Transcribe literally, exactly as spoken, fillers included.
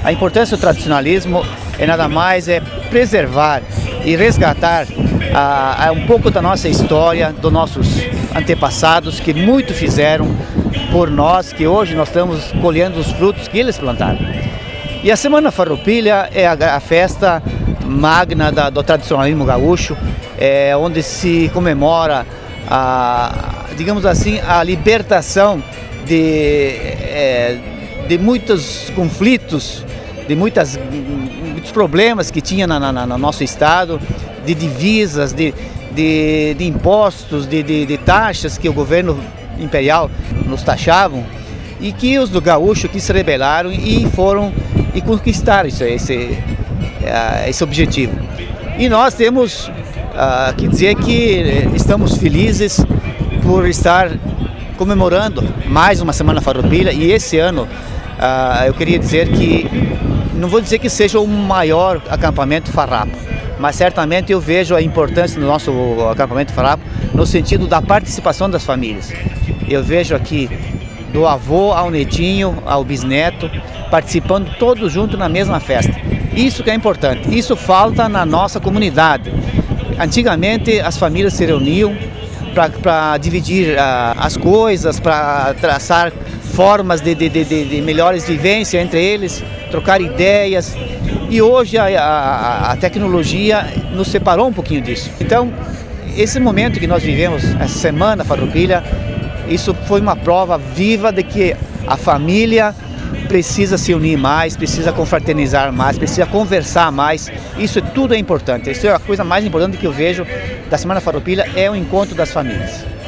A importância do tradicionalismo é nada mais é preservar e resgatar a, a um pouco da nossa história, dos nossos antepassados que muito fizeram por nós, que hoje nós estamos colhendo os frutos que eles plantaram. E a Semana Farroupilha é a, a festa magna da, do tradicionalismo gaúcho, é, onde se comemora, a, digamos assim, a libertação de, é, de muitos conflitos, de muitas, muitos problemas que tinha na, na, no nosso estado, de divisas, de, de, de impostos, de, de, de taxas que o governo imperial nos taxavam, e que os do gaúcho que se rebelaram e foram e conquistaram isso, esse, esse objetivo. E nós temos uh, que dizer que estamos felizes por estar comemorando mais uma Semana Farroupilha, e esse ano uh, eu queria dizer que, não vou dizer que seja o maior acampamento farrapo, mas certamente eu vejo a importância do nosso acampamento farrapo no sentido da participação das famílias. Eu vejo aqui do avô ao netinho, ao bisneto, participando todos juntos na mesma festa. Isso que é importante, isso falta na nossa comunidade. Antigamente as famílias se reuniam para dividir uh, as coisas, para traçar formas de, de, de, de melhores vivências entre eles, trocar ideias. E hoje a, a, a tecnologia nos separou um pouquinho disso. Então, esse momento que nós vivemos, essa Semana Farroupilha, isso foi uma prova viva de que a família precisa se unir mais, precisa confraternizar mais, precisa conversar mais. Isso tudo é importante. Isso é a coisa mais importante que eu vejo da Semana Farroupilha, é o encontro das famílias.